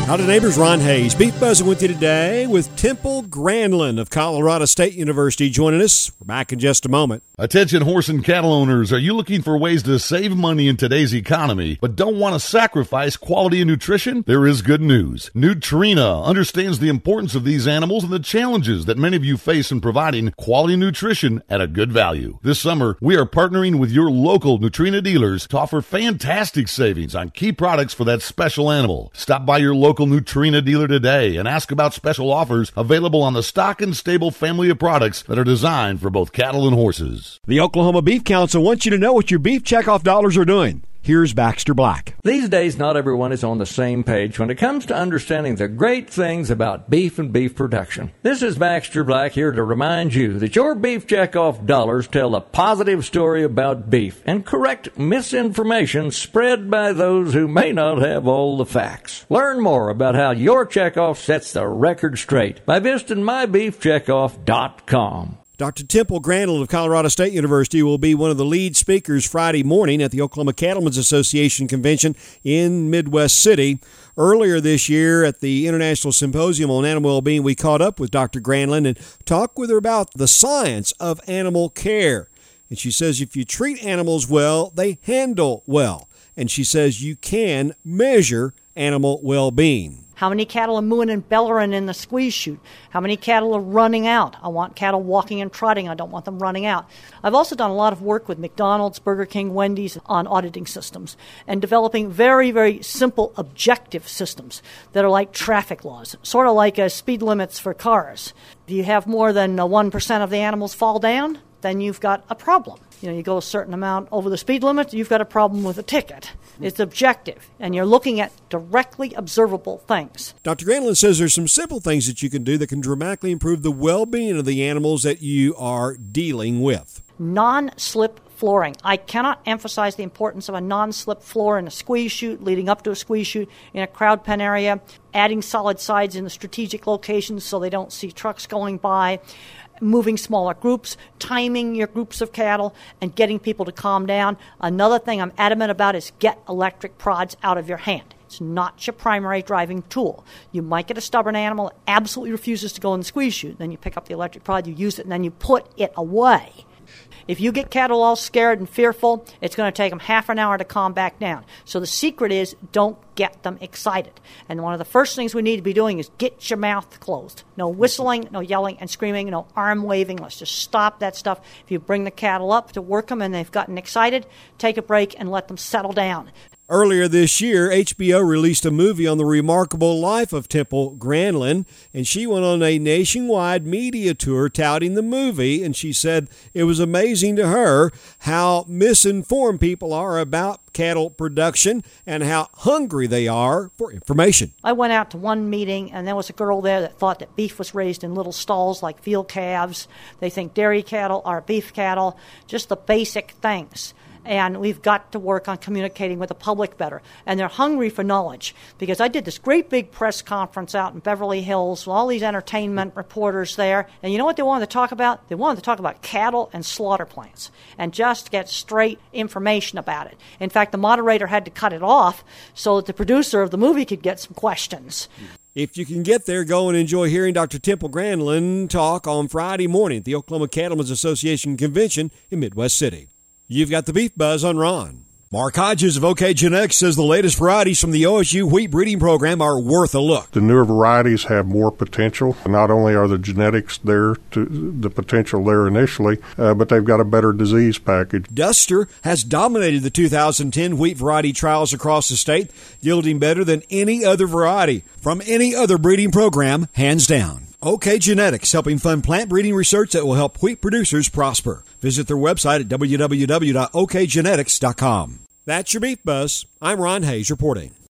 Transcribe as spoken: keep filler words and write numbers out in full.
Howdy neighbors, Ron Hayes. Beef Buzzing with you today with Temple Grandland of Colorado State University joining us. We're back in just a moment. Attention horse and cattle owners, are you looking for ways to save money in today's economy but don't want to sacrifice quality and nutrition? There is good news. Nutrena understands the importance of these animals and the challenges that many of you face in providing quality nutrition at a good value. This summer, we are partnering with your local Nutrena dealers to offer fantastic savings on key products for that special animal. Stop by your local Nutrena dealer today and ask about special offers available on the stock and stable family of products that are designed for both cattle and horses. The Oklahoma Beef Council wants you to know what your beef checkoff dollars are doing. Here's Baxter Black. These days, not everyone is on the same page when it comes to understanding the great things about beef and beef production. This is Baxter Black here to remind you that your beef checkoff dollars tell a positive story about beef and correct misinformation spread by those who may not have all the facts. Learn more about how your checkoff sets the record straight by visiting my beef checkoff dot com. Doctor Temple Grandland of Colorado State University will be one of the lead speakers Friday morning at the Oklahoma Cattlemen's Association Convention in Midwest City. Earlier this year at the International Symposium on Animal Wellbeing, we caught up with Doctor Grandland and talked with her about the science of animal care. And she says if you treat animals well, they handle well. And she says you can measure animal well-being. How many cattle are mooing and bellowing in the squeeze chute? How many cattle are running out? I want cattle walking and trotting. I don't want them running out. I've also done a lot of work with McDonald's, Burger King, Wendy's on auditing systems and developing very, very simple objective systems that are like traffic laws, sort of like uh, speed limits for cars. If you have more than uh, one percent of the animals fall down, then you've got a problem. You know, you go a certain amount over the speed limit, you've got a problem with a ticket. It's objective, and you're looking at directly observable things. Doctor Grandland says there's some simple things that you can do that can dramatically improve the well-being of the animals that you are dealing with. Non-slip flooring. I cannot emphasize the importance of a non-slip floor in a squeeze chute, leading up to a squeeze chute, in a crowd pen area, adding solid sides in the strategic locations so they don't see trucks going by, moving smaller groups, timing your groups of cattle, and getting people to calm down. Another thing I'm adamant about is get electric prods out of your hand. It's not your primary driving tool. You might get a stubborn animal that absolutely refuses to go in the squeeze chute. Then you pick up the electric prod, you use it, and then you put it away. If you get cattle all scared and fearful, it's going to take them half an hour to calm back down. So the secret is don't get them excited. And one of the first things we need to be doing is get your mouth closed. No whistling, no yelling and screaming, no arm waving. Let's just stop that stuff. If you bring the cattle up to work them and they've gotten excited, take a break and let them settle down. Earlier this year, H B O released a movie on the remarkable life of Temple Grandland, and she went on a nationwide media tour touting the movie, and she said it was amazing to her how misinformed people are about cattle production and how hungry they are for information. I went out to one meeting, and there was a girl there that thought that beef was raised in little stalls like field calves. They think dairy cattle are beef cattle, just the basic things. And we've got to work on communicating with the public better. And they're hungry for knowledge. Because I did this great big press conference out in Beverly Hills with all these entertainment reporters there. And you know what they wanted to talk about? They wanted to talk about cattle and slaughter plants. And just get straight information about it. In fact, the moderator had to cut it off so that the producer of the movie could get some questions. If you can get there, go and enjoy hearing Doctor Temple Grandland talk on Friday morning at the Oklahoma Cattlemen's Association Convention in Midwest City. You've got the Beef Buzz on Ron. Mark Hodges of OK Genetics says the latest varieties from the O S U wheat breeding program are worth a look. The newer varieties have more potential. Not only are the genetics there, to the potential there initially, uh, but they've got a better disease package. Duster has dominated the two thousand ten wheat variety trials across the state, yielding better than any other variety from any other breeding program, hands down. OK Genetics, helping fund plant breeding research that will help wheat producers prosper. Visit their website at w w w dot o k genetics dot com. That's your Beef Buzz. I'm Ron Hayes reporting.